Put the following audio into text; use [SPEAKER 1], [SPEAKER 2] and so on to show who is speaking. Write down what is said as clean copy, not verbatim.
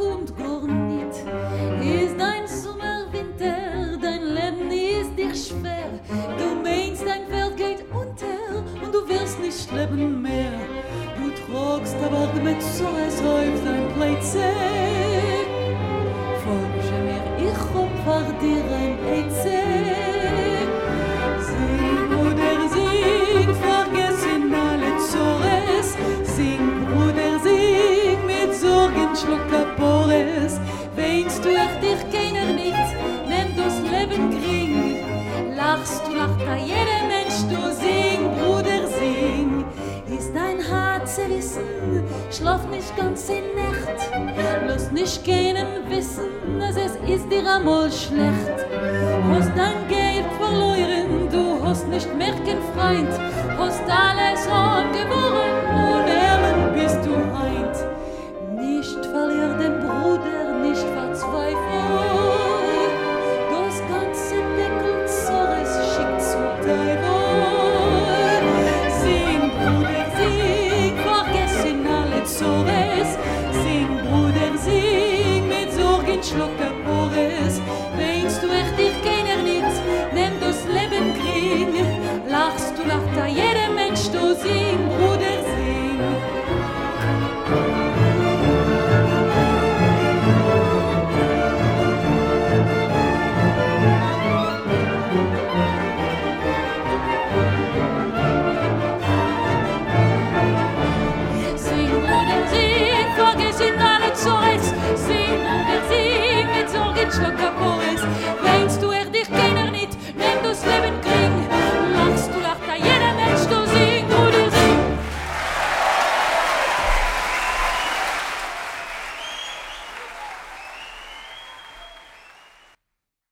[SPEAKER 1] kommt gar nicht. Ist dein Sommer, Winter, dein Leben ist dir schwer. Du meinst, dein Welt geht unter und du wirst nicht leben mehr. Du tragst aber mit Sorge auf dein Plätze. Folge mir, ich hab vor dir ein Eize. Sing, Bruder, sing, vergessen alle Zores. Sing, Bruder, sing, mit Sorgen schluck Kapores. Weinst du nach dich keiner nicht, wenn du's Leben krieg. Lachst du, lacht da jeder Mensch, du sing, Bruder, sing. Ist dein Herz zerrissen, schlaf nicht ganz in Nacht. Lass nicht keinen wissen, dass es ist dir einmal schlecht. Hast dein Geld verloren, du hast nicht mehr kein Freund. Hast alles angeboren und ehrlich bist du heint. Nicht verlier den Bruder, nicht verzweifel. Das ganze Deckel Zores schickt zu Teufel. Sing, Bruder, sing, vergessen alle Zores. Sing, Bruder, sing, mit Sorgen schluck